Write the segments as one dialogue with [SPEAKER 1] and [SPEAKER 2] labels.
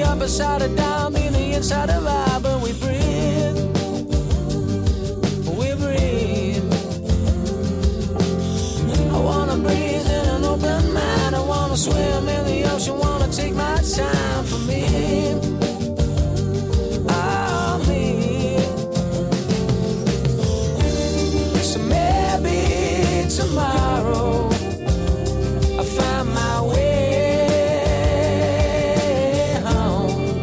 [SPEAKER 1] up, upside or down, be the inside of our, but we breathe. We breathe. I wanna breathe in an open mind. I wanna swim in the ocean, wanna take my time for me. Oh, me. So maybe tomorrow I'll find my way home.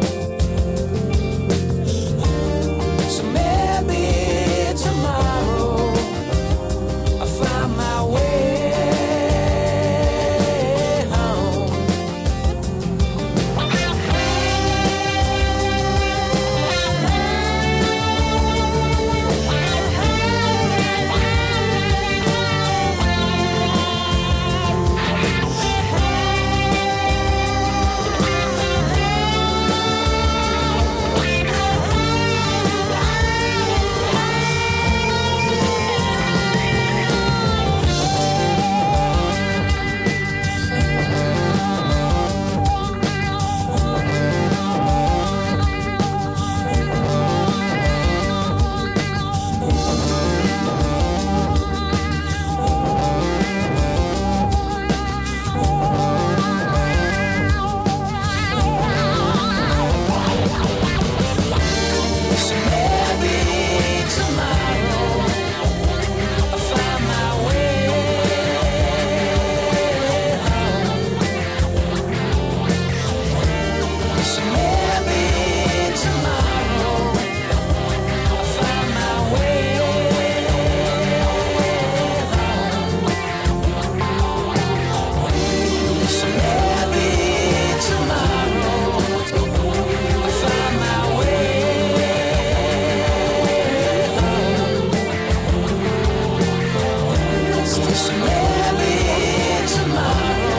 [SPEAKER 1] So maybe tomorrow I'll find my way home. Tomorrow